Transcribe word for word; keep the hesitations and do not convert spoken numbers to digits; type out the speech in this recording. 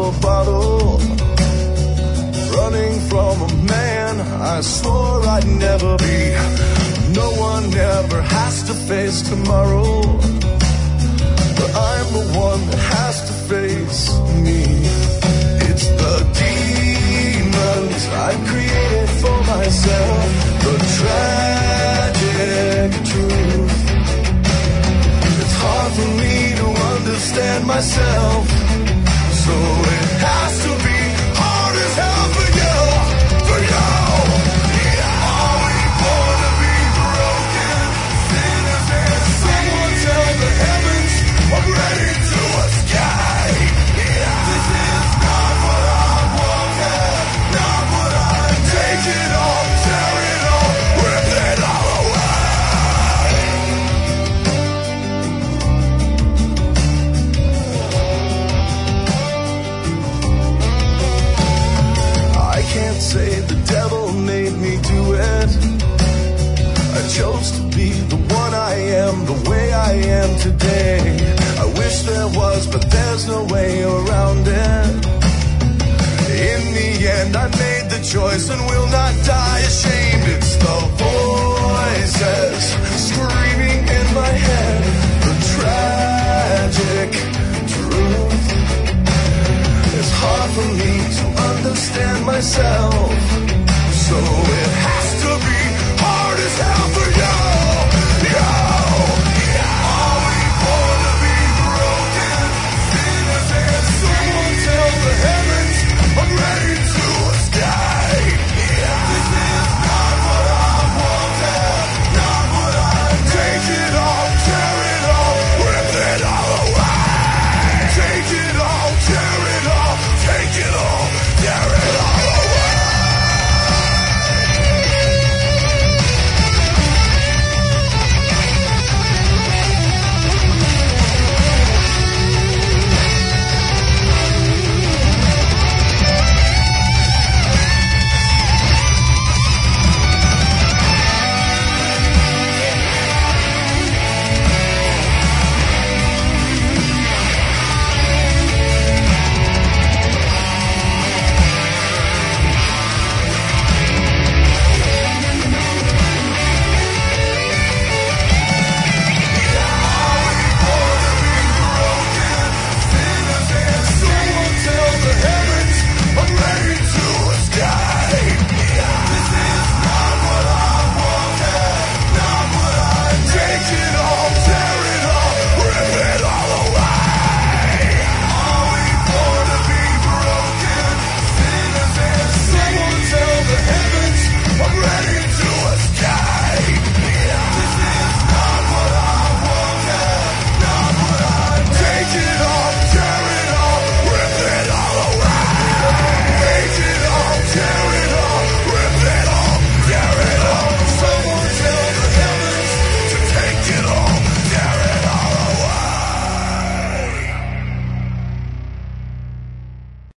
a bottle, running from a man I swore I'd never be. No one ever has to face tomorrow, but I'm the one that has to face me. It's the demons I've created for myself, the tragic truth. It's hard for me to understand myself, so it has to be hard as hell for you, for you. Yeah. Are we born to be broken sinners and someone tell the heavens I'm ready to escape. Yeah. This is not what I wanted, not what I take it all, tear it all, rip it all away. I can't say the devil made me do it. I chose to be the one I am, the way I am today. I wish there was, but there's no way around it. In the end, I made the choice and will not die ashamed. It's the voices screaming in my head, the tragic truth. It's hard for me to understand myself, so it